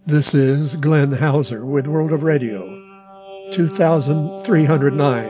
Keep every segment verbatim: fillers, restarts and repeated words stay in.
This is Glenn Hauser with World of Radio, two thousand three hundred nine.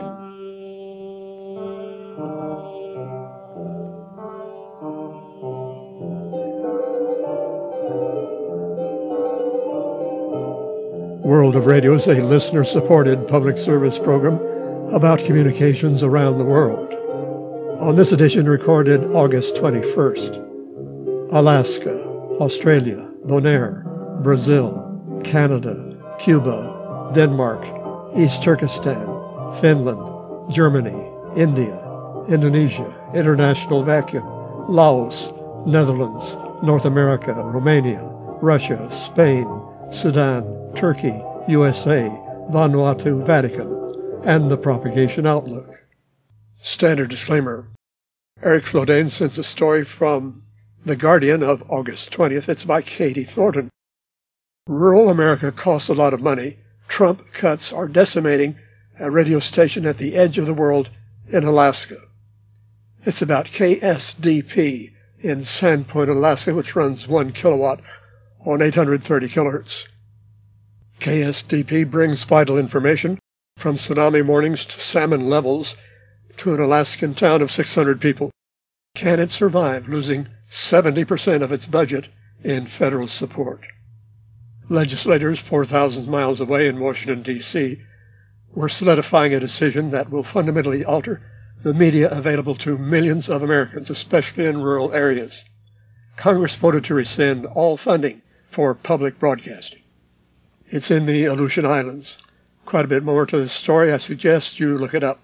World of Radio is a listener-supported public service program about communications around the world. On this edition, recorded August twenty-first, Alaska, Australia, Bonaire, Brazil, Canada, Cuba, Denmark, East Turkestan, Finland, Germany, India, Indonesia, International Vacuum, Laos, Netherlands, North America, Romania, Russia, Spain, Sudan, Turkey, U S A, Vanuatu, Vatican, and the Propagation Outlook. Standard disclaimer. Eric Flodane sends a story from The Guardian of August twentieth. It's by Katie Thornton. Rural America costs a lot of money. Trump cuts are decimating a radio station at the edge of the world in Alaska. It's about K S D P in Sandpoint, Alaska, which runs one kilowatt on eight hundred thirty kilohertz. K S D P brings vital information from tsunami warnings to salmon levels to an Alaskan town of six hundred people. Can it survive losing seventy percent of its budget in federal support? Legislators four thousand miles away in Washington, D C were solidifying a decision that will fundamentally alter the media available to millions of Americans, especially in rural areas. Congress voted to rescind all funding for public broadcasting. It's in the Aleutian Islands. Quite a bit more to this story. I suggest you look it up.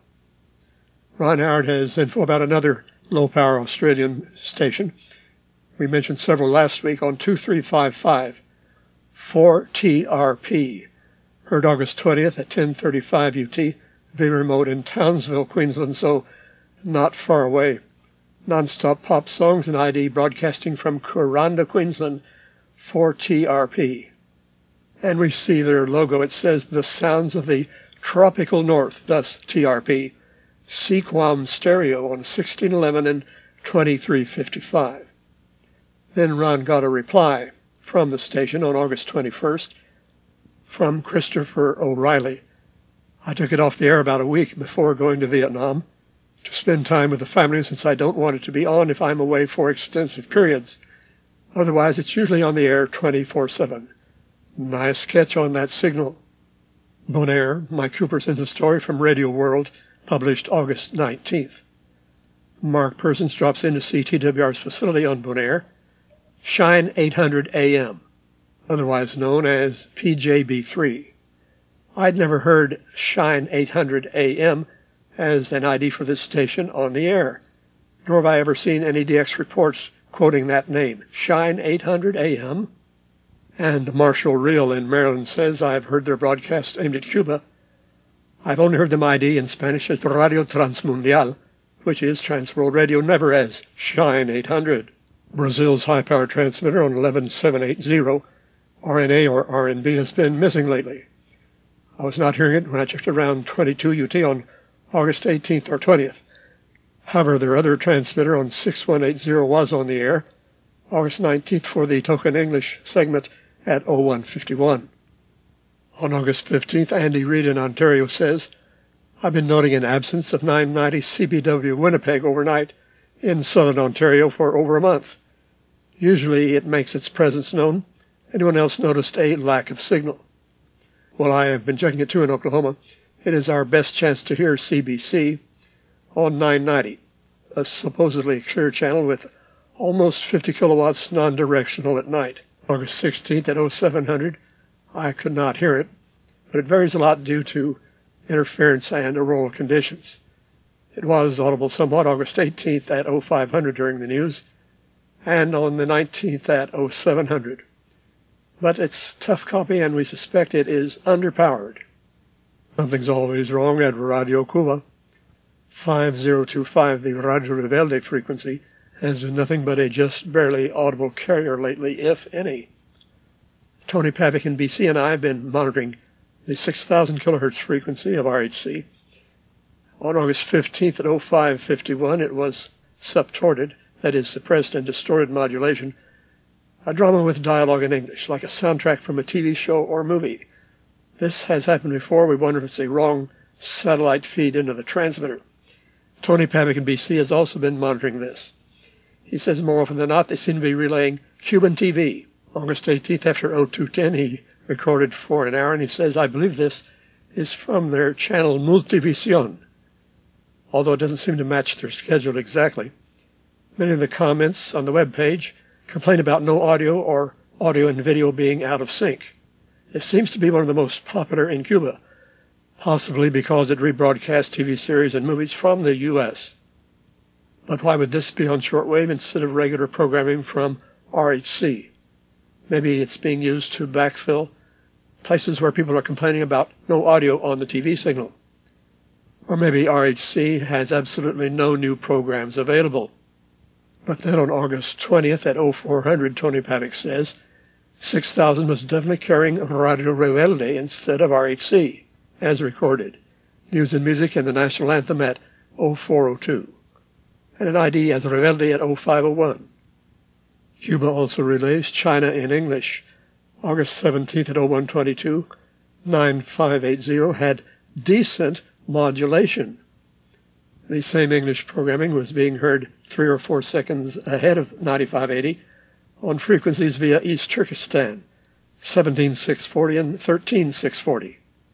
Ron Howard has info about another low-power Australian station. We mentioned several last week on two three five five, four T R P. Heard August twentieth at ten thirty-five U T, very remote in Townsville, Queensland, so not far away. Non-stop pop songs and I D broadcasting from Kuranda, Queensland, four T R P. And we see their logo. It says the sounds of the tropical north, thus T R P. Sequam stereo on sixteen eleven and twenty-three fifty-five. Then Ron got a reply from the station on August twenty-first from Christopher O'Reilly. I took it off the air about a week before going to Vietnam to spend time with the family, since I don't want it to be on if I'm away for extensive periods. Otherwise, it's usually on the air twenty-four seven. Nice catch on that signal. Bonaire, Mike Cooper sends a story from Radio World, published August nineteenth. Mark Persons drops into C T W R's facility on Bonaire. Shine eight hundred A M, otherwise known as P J B three. I'd never heard Shine eight hundred A M as an I D for this station on the air, nor have I ever seen any D X reports quoting that name. Shine eight hundred A M. And Marshall Reel in Maryland says, I've heard their broadcast aimed at Cuba. I've only heard them I D in Spanish as Radio Transmundial, which is Transworld Radio, never as Shine eight hundred. Brazil's high-power transmitter on eleven seven eighty, R N A or R N B, has been missing lately. I was not hearing it when I checked around twenty-two U T on August eighteenth or twentieth. However, their other transmitter on six one eight zero was on the air August nineteenth for the Token English segment at oh one fifty-one. On August fifteenth, Andy Reid in Ontario says, I've been noting an absence of nine ninety C B W Winnipeg overnight in southern Ontario for over a month. Usually it makes its presence known. Anyone else noticed a lack of signal? Well, I have been checking it too in Oklahoma. It is our best chance to hear C B C on nine ninety, a supposedly clear channel with almost fifty kilowatts non-directional at night. August sixteenth at oh seven hundred, I could not hear it, but it varies a lot due to interference and auroral conditions. It was audible somewhat August eighteenth at oh five hundred during the news, and on the nineteenth at oh seven hundred. But it's tough copy, and we suspect it is underpowered. Something's always wrong at Radio Cuba. five oh two five, the Radio Rebelde frequency, has been nothing but a just barely audible carrier lately, if any. Tony Pavick in B C and I have been monitoring the six thousand kilohertz frequency of R H C. On August fifteenth at oh five fifty-one, it was subtorted, that is, suppressed and distorted modulation, a drama with dialogue in English, like a soundtrack from a T V show or movie. This has happened before. We wonder if it's a wrong satellite feed into the transmitter. Tony Pavick in B C has also been monitoring this. He says more often than not they seem to be relaying Cuban T V. August eighteenth after oh two ten he recorded for an hour, and he says, I believe this is from their channel Multivision, although it doesn't seem to match their schedule exactly. Many of the comments on the web page complain about no audio or audio and video being out of sync. It seems to be one of the most popular in Cuba, possibly because it rebroadcasts T V series and movies from the U S. But why would this be on shortwave instead of regular programming from R H C? Maybe it's being used to backfill places where people are complaining about no audio on the T V signal. Or maybe R H C has absolutely no new programs available. But then on August twentieth at oh four hundred, Tony Pavick says, six thousand was definitely carrying Radio Rebelde instead of R H C, as recorded. News and music and the national anthem at oh four oh two. And an I D as Rebelde at oh five oh one. Cuba also relays China in English. August seventeenth at oh one twenty-two, nine five eight zero had decent modulation. The same English programming was being heard three or four seconds ahead of ninety-five eighty on frequencies via East Turkestan, seventeen six forty and thirteen six forty.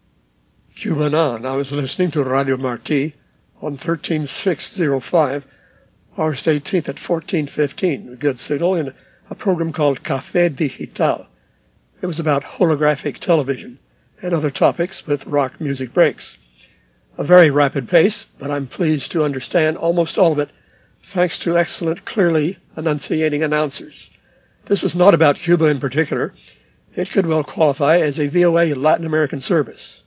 Cubanan, I was listening to Radio Marti on thirteen six oh five, August eighteenth at fourteen fifteen, a good signal, in a program called Café Digital. It was about holographic television and other topics with rock music breaks. A very rapid pace, but I'm pleased to understand almost all of it thanks to excellent, clearly enunciating announcers. This was not about Cuba in particular. It could well qualify as a V O A Latin American service.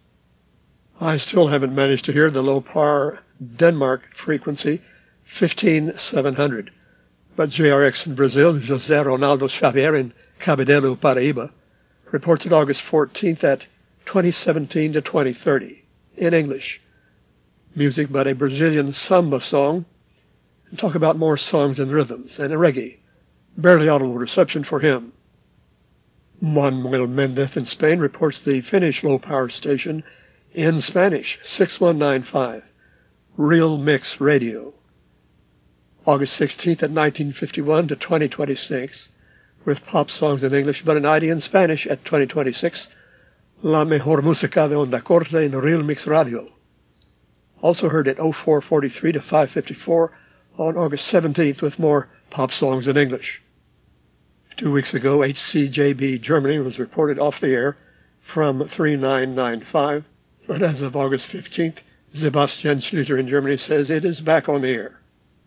I still haven't managed to hear the low-power Denmark frequency fifteen seven hundred, but J R X in Brazil, José Ronaldo Xavier in Cabedelo, Paraíba, reported August fourteenth at twenty seventeen to twenty thirty in English. Music but a Brazilian samba song, and talk about more songs and rhythms, and a reggae. Barely audible reception for him. Manuel Mendez in Spain reports the Finnish low-power station in Spanish, six one nine five, Real Mix Radio. August sixteenth at nineteen fifty-one to twenty twenty-six, with pop songs in English but an I D in Spanish at twenty twenty-six, La Mejor Música de Onda Corta in Real Mix Radio. Also heard at oh four forty-three to five fifty-four on August seventeenth with more pop songs in English. Two weeks ago, H C J B Germany was reported off the air from three nine nine five, but as of August fifteenth, Sebastian Schluter in Germany says it is back on the air.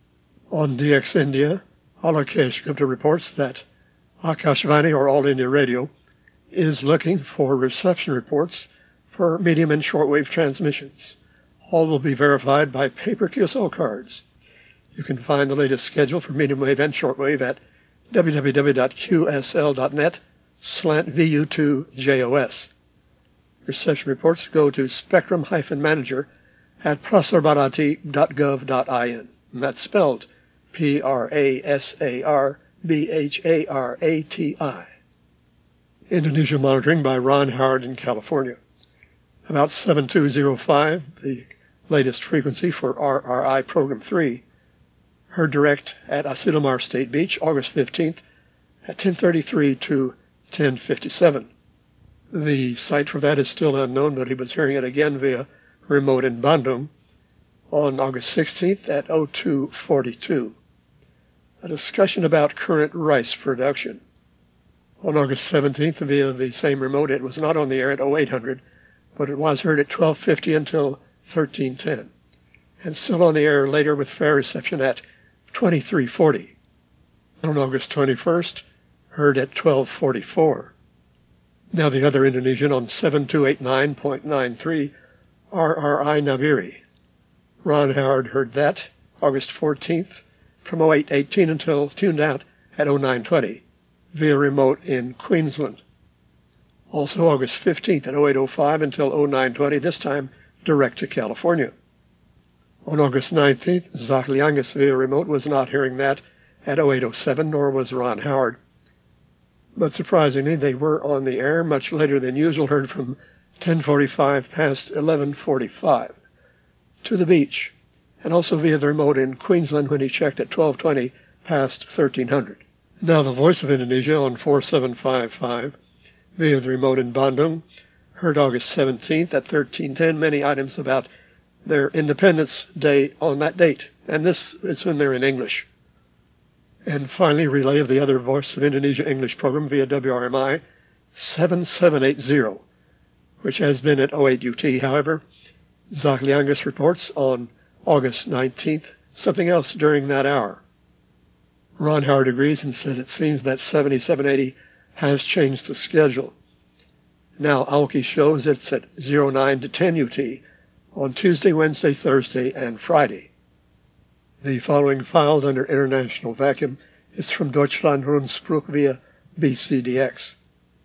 On D X India, Alakesh Gupta reports that Akashvani, or All India Radio, is looking for reception reports for medium and shortwave transmissions. All will be verified by paper Q S L cards. You can find the latest schedule for medium wave and shortwave at w w w dot q s l dot net slant v u two j o s. Reception reports go to spectrum-manager at prasarbharati dot gov dot in. And that's spelled P R A S A R B H A R A T I. Indonesia monitoring by Ron Howard in California. About seven two oh five, the latest frequency for R R I Program three, heard direct at Asilomar State Beach, August fifteenth at ten thirty-three to ten fifty-seven. The site for that is still unknown, but he was hearing it again via remote in Bandung on August sixteenth at oh two forty-two. A discussion about current rice production. On August seventeenth, via the same remote, it was not on the air at oh eight hundred, but it was heard at twelve fifty until thirteen ten, and still on the air later with fair reception at twenty-three forty. On August twenty-first, heard at twelve forty-four. Now the other Indonesian on seven two eight nine point nine three, R R I Naviri. Ron Howard heard that August fourteenth from oh eight eighteen until tuned out at oh nine twenty via remote in Queensland. Also August fifteenth at oh eight oh five until oh nine twenty, this time direct to California. On August nineteenth, Zach Liangas via remote was not hearing that at oh eight oh seven, nor was Ron Howard. But surprisingly, they were on the air much later than usual, heard from ten forty-five past eleven forty-five. To the beach, and also via the remote in Queensland when he checked at twelve twenty past thirteen hundred. Now the Voice of Indonesia on four seven five five via the remote in Bandung, heard August seventeenth at thirteen ten, many items about their Independence Day on that date, and this is when they're in English. And finally, relay of the other Voice of Indonesia English program via W R M I seven seven eight zero, which has been at oh eight U T. However, Zach Liangas reports on August nineteenth something else during that hour. Ron Howard agrees and says it seems that seventy-seven eighty has changed the schedule. Now, Aoki shows it's at oh nine to ten U T on Tuesday, Wednesday, Thursday, and Friday. The following filed under International Vacuum is from Deutschland Rundspruch via B C D X.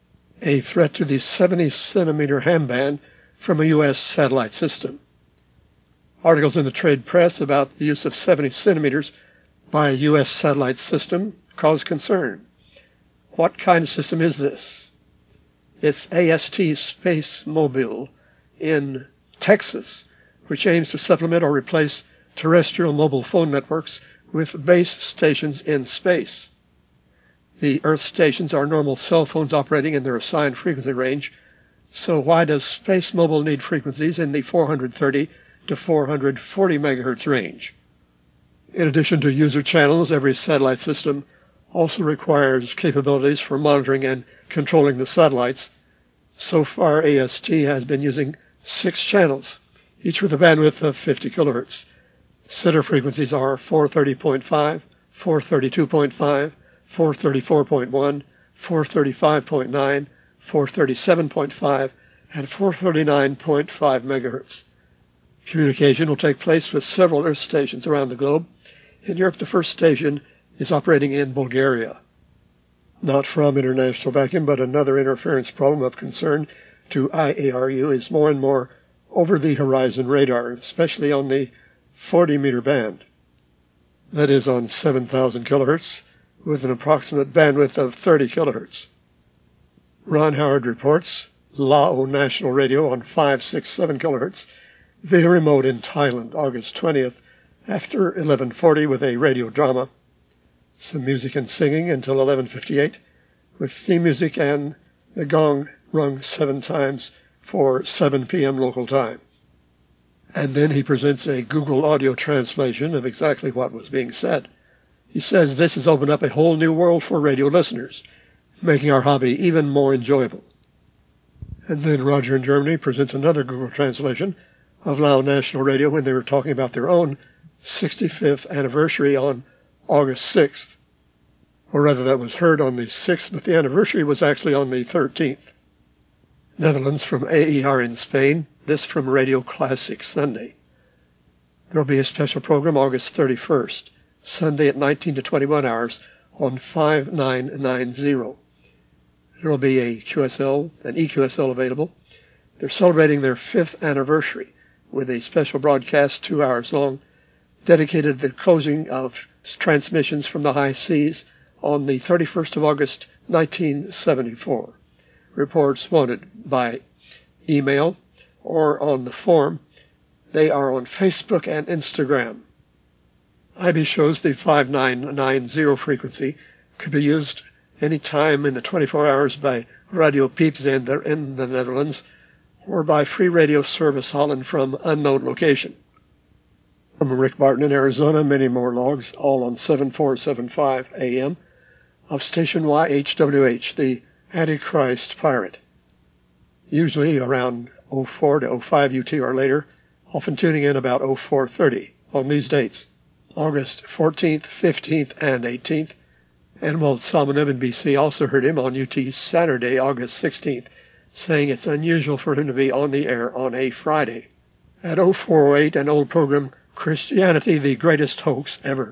A threat to the seventy centimeter ham band from a U S satellite system. Articles in the trade press about the use of seventy centimeters by a U S satellite system cause concern. What kind of system is this? It's A S T SpaceMobile in Texas, which aims to supplement or replace terrestrial mobile phone networks with base stations in space. The Earth stations are normal cell phones operating in their assigned frequency range, so why does SpaceMobile need frequencies in the four hundred thirty to four hundred forty megahertz range? In addition to user channels, every satellite system also requires capabilities for monitoring and controlling the satellites. So far, A S T has been using six channels, each with a bandwidth of fifty kilohertz. Center frequencies are four thirty point five, four thirty-two point five, four thirty-four point one, four thirty-five point nine, four thirty-seven point five, and four thirty-nine point five megahertz. Communication will take place with several Earth stations around the globe. In Europe, the first station is operating in Bulgaria. Not from International Vacuum, but another interference problem of concern to I A R U is more and more over-the-horizon radar, especially on the forty meter band. That is on seven thousand kilohertz with an approximate bandwidth of thirty kilohertz. Ron Howard reports Lao National Radio on five sixty-seven kilohertz via remote in Thailand, August twentieth, after eleven forty with a radio drama. Some music and singing until eleven fifty-eight, with theme music and the gong rung seven times for seven p.m. local time. And then he presents a Google audio translation of exactly what was being said. He says this has opened up a whole new world for radio listeners, making our hobby even more enjoyable. And then Roger in Germany presents another Google translation of Lao National Radio when they were talking about their own sixty-fifth anniversary on August sixth. Or rather, that was heard on the sixth, but the anniversary was actually on the thirteenth. Netherlands from A E R in Spain, this from Radio Classic Sunday. There will be a special program August thirty-first, Sunday at nineteen to twenty-one hours on five nine nine zero. There will be a Q S L, an E Q S L available. They're celebrating their fifth anniversary with a special broadcast two hours long dedicated to the closing of transmissions from the high seas on the thirty-first of August nineteen seventy-four. Reports wanted by email or on the form. They are on Facebook and Instagram. I B shows the five nine nine zero frequency could be used any time in the twenty-four hours by Radio Piepzender in the Netherlands or by Free Radio Service Holland from unknown location. From Rick Barton in Arizona, many more logs, all on seven four seven five A M of station Y H W H, the Antichrist Pirate. Usually around oh four to oh five U T or later, often tuning in about oh four thirty on these dates, August fourteenth, fifteenth, and eighteenth. Anwald Salmonev in B C also heard him on U T Saturday, August sixteenth, saying it's unusual for him to be on the air on a Friday. At oh four oh eight, an old program, Christianity, the Greatest Hoax Ever.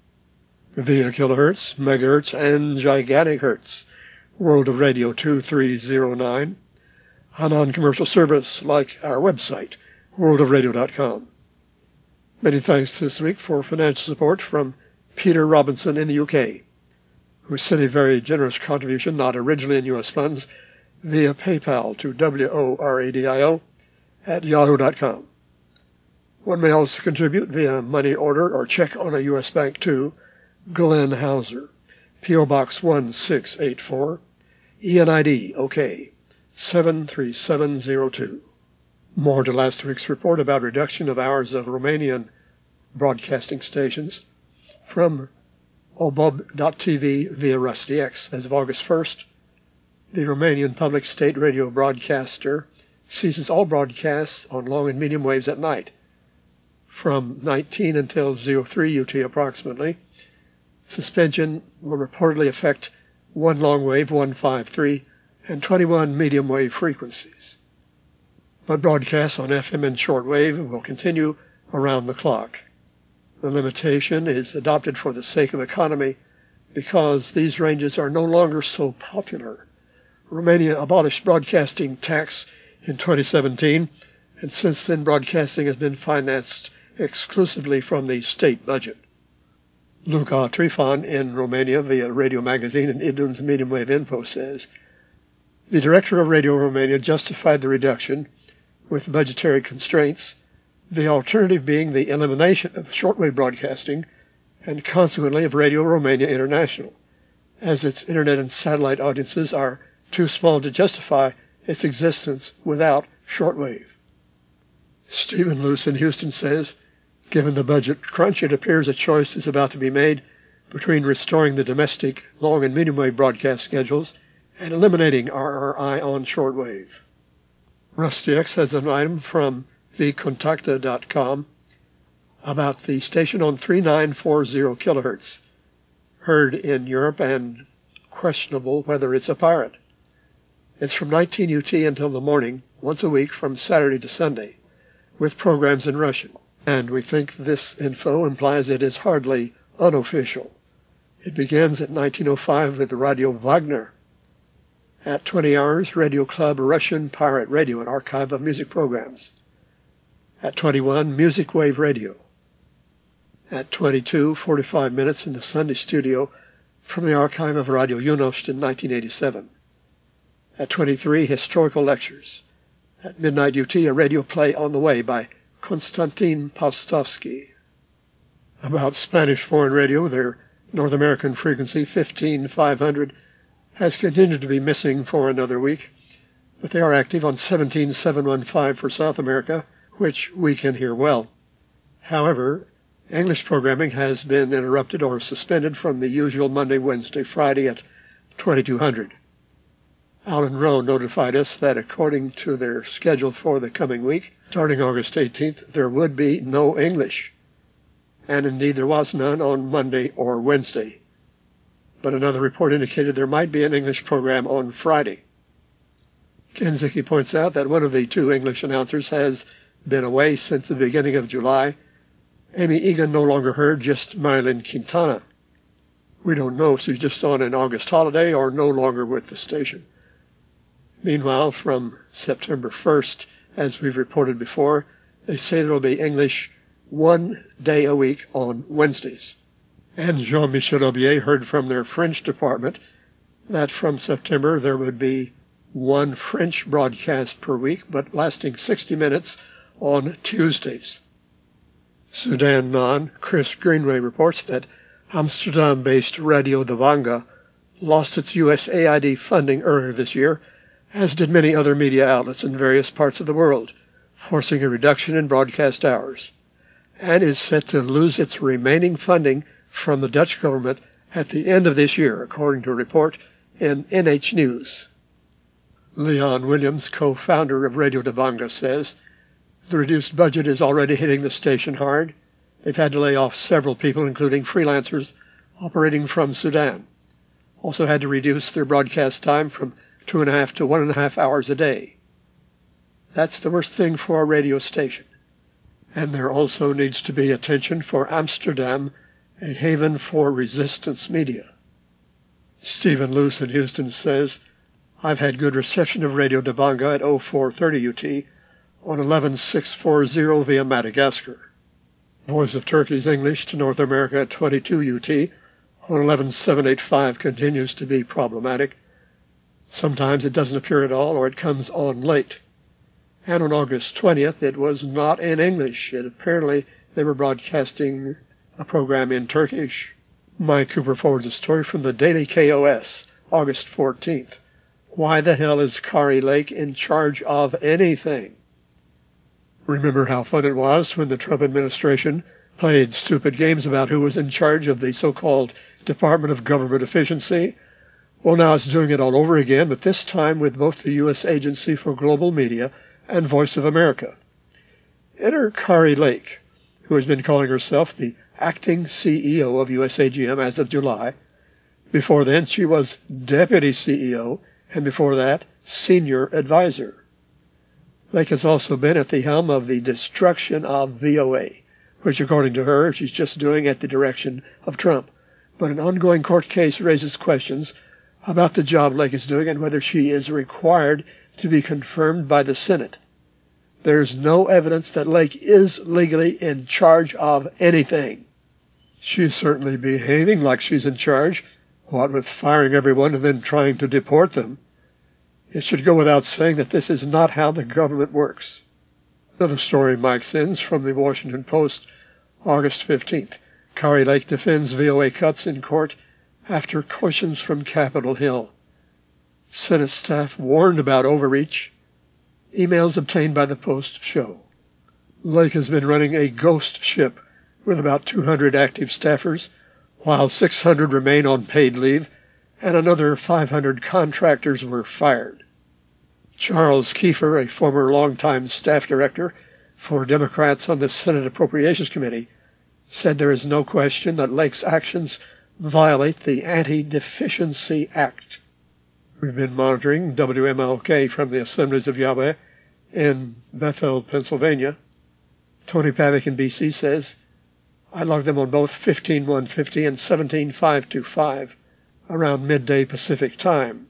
Via kilohertz, megahertz, and gigantic hertz. World of Radio two three oh nine. A non-commercial service like our website, world of radio dot com. Many thanks this week for financial support from Peter Robinson in the U K. who sent a very generous contribution, not originally in U S funds, via PayPal to W O R A D I O at yahoo dot com. One may also contribute via money order or check on a U S bank to Glenn Hauser, P O. Box one six eight four, E N I D OK seven three seven zero two. More to last week's report about reduction of hours of Romanian broadcasting stations from Obob dot T V via Rusty X. As of August first, the Romanian public state radio broadcaster ceases all broadcasts on long and medium waves at night from nineteen until oh three U T approximately. Suspension will reportedly affect one long wave, one fifty-three, and twenty-one medium wave frequencies. But broadcasts on F M and shortwave will continue around the clock. The limitation is adopted for the sake of economy because these ranges are no longer so popular. Romania abolished broadcasting tax in twenty seventeen, and since then broadcasting has been financed exclusively from the state budget. Luca Trifan in Romania via Radio Magazine and Idun's Medium Wave Info says, the director of Radio Romania justified the reduction with budgetary constraints, the alternative being the elimination of shortwave broadcasting and consequently of Radio Romania International, as its internet and satellite audiences are too small to justify its existence without shortwave. Stephen Luce in Houston says, given the budget crunch, it appears a choice is about to be made between restoring the domestic long and medium wave broadcast schedules and eliminating R R I on shortwave. Rusty X has an item from the Contacta dot com about the station on thirty-nine forty kilohertz, heard in Europe and questionable whether it's a pirate. It's from nineteen U T until the morning, once a week from Saturday to Sunday, with programs in Russian. And we think this info implies it is hardly unofficial. It begins at nineteen oh five with Radio Wagner. At twenty hours, Radio Club Russian Pirate Radio, an archive of music programs. At twenty-one, Music Wave Radio. At twenty-two, forty-five minutes in the Sunday studio from the archive of Radio Junost in nineteen eighty-seven. At twenty-three, Historical Lectures. At midnight U T, a radio play on the way by Konstantin Pastovsky. About Spanish foreign radio, their North American frequency, fifteen five hundred, has continued to be missing for another week, but they are active on seventeen seven fifteen for South America, which we can hear well. However, English programming has been interrupted or suspended from the usual Monday, Wednesday, Friday at twenty-two hundred. Alan Rowe notified us that according to their schedule for the coming week, starting August eighteenth, there would be no English. And indeed there was none on Monday or Wednesday. But another report indicated there might be an English program on Friday. Ken Zicki points out that one of the two English announcers has been away since the beginning of July. Amy Egan no longer heard, just Marilyn Quintana. We don't know if she's just on an August holiday or no longer with the station. Meanwhile, from September first, as we've reported before, they say there will be English one day a week on Wednesdays. And Jean-Michel Aubier heard from their French department that from September there would be one French broadcast per week, but lasting sixty minutes on Tuesdays. Sudan Non, Chris Greenway reports that Amsterdam-based Radio Davanga lost its U S A I D funding earlier this year, as did many other media outlets in various parts of the world, forcing a reduction in broadcast hours, and is set to lose its remaining funding from the Dutch government at the end of this year, according to a report in N H News. Leon Williams, co-founder of Radio Davanga, says, the reduced budget is already hitting the station hard. They've had to lay off several people, including freelancers operating from Sudan. Also had to reduce their broadcast time from two and a half to one and a half hours a day. That's the worst thing for a radio station. And there also needs to be attention for Amsterdam, a haven for resistance media. Stephen Luce in Houston says, I've had good reception of Radio Davanga at oh four thirty U T on eleven six forty via Madagascar. Voice of Turkey's English to North America at twenty-two U T on eleven seven eighty-five continues to be problematic. Sometimes it doesn't appear at all, or it comes on late. And on August twentieth, it was not in English. It apparently they were broadcasting a program in Turkish. Mike Cooper forwards a story from the Daily K O S, August fourteenth. Why the hell is Kari Lake in charge of anything? Remember how fun it was when the Trump administration played stupid games about who was in charge of the so-called Department of Government Efficiency? Well, now it's doing it all over again, but this time with both the U S Agency for Global Media and Voice of America. Enter Kari Lake, who has been calling herself the acting C E O of U S A G M as of July. Before then, she was deputy C E O, and before that, senior advisor. Lake has also been at the helm of the destruction of V O A, which, according to her, she's just doing at the direction of Trump. But an ongoing court case raises questions about the job Lake is doing and whether she is required to be confirmed by the Senate. There's no evidence that Lake is legally in charge of anything. She's certainly behaving like she's in charge, what with firing everyone and then trying to deport them. It should go without saying that this is not how the government works. Another story Mike sends from the Washington Post, August fifteenth. Kari Lake defends V O A cuts in court after cautions from Capitol Hill. Senate staff warned about overreach. Emails obtained by the Post show. Lake has been running a ghost ship with about two hundred active staffers, while six hundred remain on paid leave, and another five hundred contractors were fired. Charles Kiefer, a former longtime staff director for Democrats on the Senate Appropriations Committee, said there is no question that Lake's actions violate the Anti-Deficiency Act. We've been monitoring W M L K from the Assemblies of Yahweh in Bethel, Pennsylvania. Tony Pavick in B C says, I logged them on both fifteen one fifty and seventeen five twenty-five around midday Pacific time.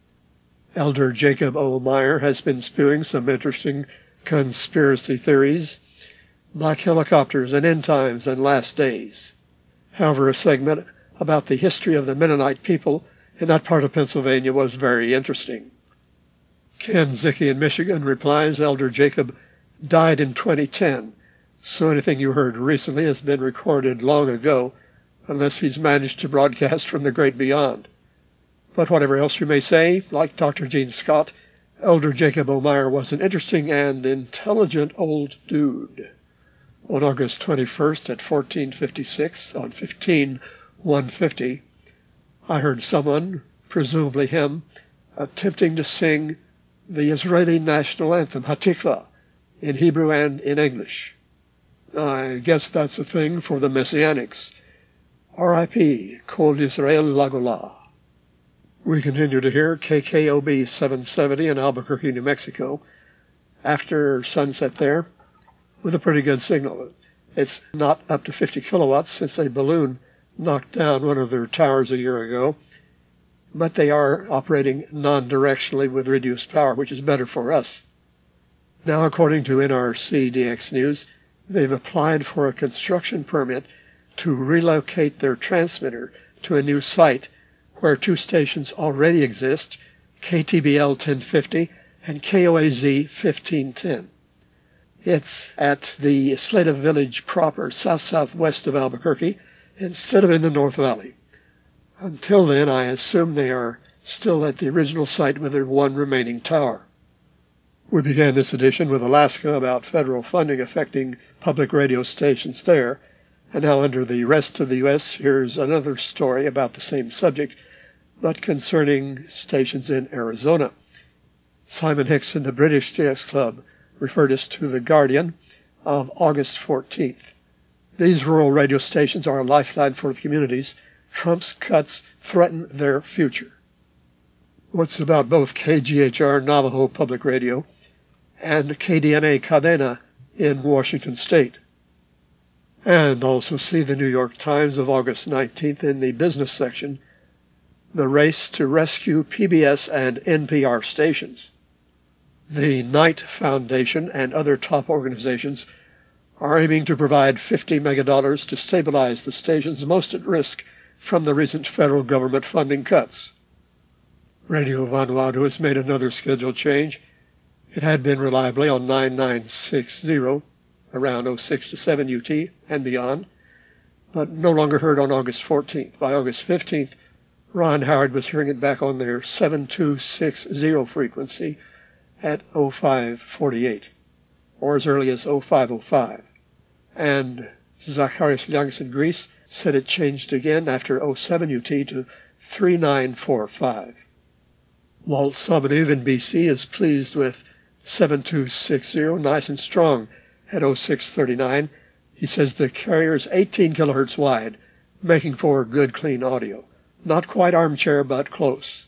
Elder Jacob O. Meyer has been spewing some interesting conspiracy theories, black helicopters and end times and last days. However, a segment about the history of the Mennonite people in that part of Pennsylvania was very interesting. Ken Zicki in Michigan replies, Elder Jacob died in twenty ten, so anything you heard recently has been recorded long ago, unless he's managed to broadcast from the great beyond. But whatever else you may say, like Doctor Gene Scott, Elder Jacob O. Meyer was an interesting and intelligent old dude. On August twenty-first at fourteen fifty-six, on fifteen one fifty, I heard someone, presumably him, attempting to sing the Israeli national anthem, Hatikvah, in Hebrew and in English. I guess that's a thing for the Messianics. R I P Kol Yisrael Lagolah. We continue to hear K K O B seven seventy in Albuquerque, New Mexico, after sunset there, with a pretty good signal. It's not up to fifty kilowatts since a balloon knocked down one of their towers a year ago, but they are operating non-directionally with reduced power, which is better for us. Now, according to N R C D X News, they've applied for a construction permit to relocate their transmitter to a new site where two stations already exist, K T B L ten fifty and K O A Z fifteen ten. It's at the Slater Village proper, south-southwest of Albuquerque, instead of in the North Valley. Until then, I assume they are still at the original site with their one remaining tower. We began this edition with Alaska about federal funding affecting public radio stations there, and now under the rest of the U S, here's another story about the same subject, but concerning stations in Arizona. Simon Hicks in the British T X Club referred us to The Guardian of August fourteenth. These rural radio stations are a lifeline for the communities. Trump's cuts threaten their future. What's about both K G H R Navajo Public Radio and K D N A Cadena in Washington State? And also see the New York Times of August nineteenth in the business section, the race to rescue P B S and N P R stations. The Knight Foundation and other top organizations are aiming to provide fifty megadollars to stabilize the stations most at risk from the recent federal government funding cuts. Radio Vanuatu has made another schedule change. It had been reliably on nine nine six zero, around oh six to seven U T and beyond, but no longer heard on August fourteenth. By August fifteenth, Ron Howard was hearing it back on their seven two six zero frequency at oh five forty-eight, or as early as oh five oh five. And Zacharias Liangis in Greece said it changed again after oh seven U T to three nine four five. Walt Sobonev in B C is pleased with seven two six zero, nice and strong at oh six thirty-nine. He says the carrier is eighteen kilohertz wide, making for good, clean audio. Not quite armchair, but close.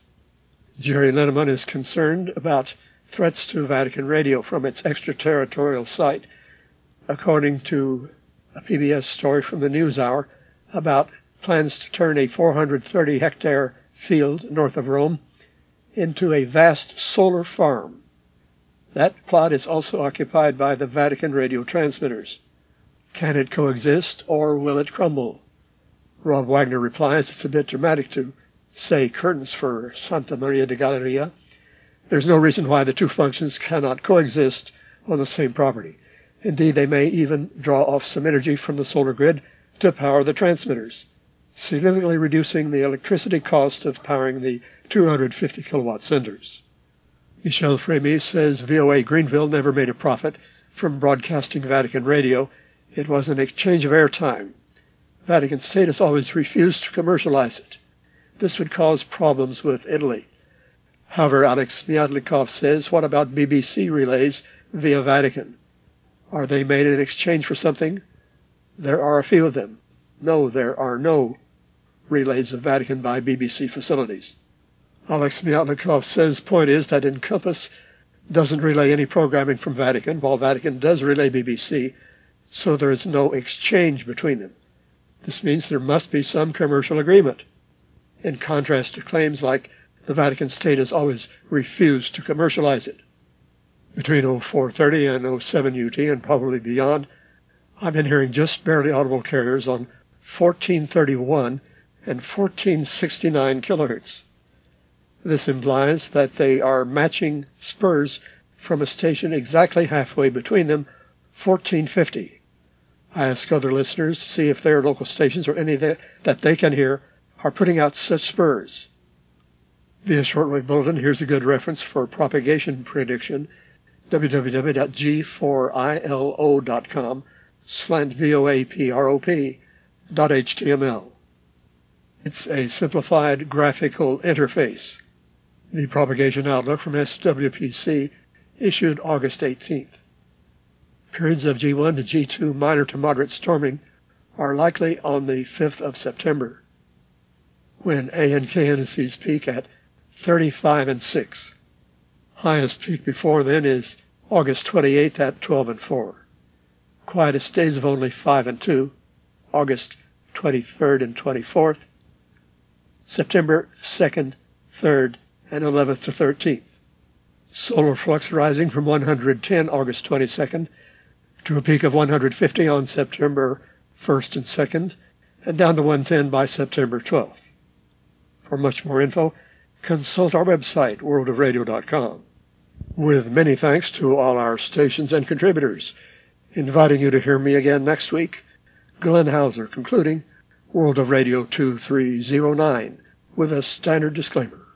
Jerry Linneman is concerned about threats to Vatican Radio from its extraterritorial site, according to a P B S story from the NewsHour about plans to turn a four hundred thirty hectare field north of Rome into a vast solar farm. That plot is also occupied by the Vatican radio transmitters. Can it coexist, or will it crumble? Rob Wagner replies it's a bit dramatic to say curtains for Santa Maria de Galleria. There's no reason why the two functions cannot coexist on the same property. Indeed, they may even draw off some energy from the solar grid to power the transmitters, significantly reducing the electricity cost of powering the two hundred fifty kilowatt senders. Michel Frémy says V O A Greenville never made a profit from broadcasting Vatican Radio. It was an exchange of airtime. Vatican State has always refused to commercialize it. This would cause problems with Italy. However, Alex Miatlikov says, what about B B C relays via Vatican? Are they made in exchange for something? There are a few of them. No, there are no relays of Vatican by B B C facilities. Alex Miatlikov says point is that Encompass doesn't relay any programming from Vatican, while Vatican does relay B B C, so there is no exchange between them. This means there must be some commercial agreement, in contrast to claims like the Vatican State has always refused to commercialize it. Between oh four thirty and oh seven U T and probably beyond, I've been hearing just barely audible carriers on fourteen thirty-one and fourteen sixty-nine kilohertz. This implies that they are matching spurs from a station exactly halfway between them, fourteen fifty. I ask other listeners to see if their local stations or any that, that they can hear are putting out such spurs. Via Shortwave Bulletin, here's a good reference for propagation prediction, w w w dot g four I L O dot com, slant V O A P R O P dot H T M L. It's a simplified graphical interface. The propagation outlook from S W P C issued August eighteenth. Periods of G one to G two minor to moderate storming are likely on the fifth of September, when A N K indices peak at thirty-five and six. Highest peak before then is August twenty-eighth at twelve and four. Quietest days of only five and two, August twenty-third and twenty-fourth, September second, third, and eleventh to thirteenth. Solar flux rising from one hundred ten August twenty-second to a peak of one hundred fifty on September first and second, and down to one hundred ten by September twelfth. For much more info, consult our website, world of radio dot com. With many thanks to all our stations and contributors, inviting you to hear me again next week, Glenn Hauser concluding World of Radio two three oh nine with a standard disclaimer.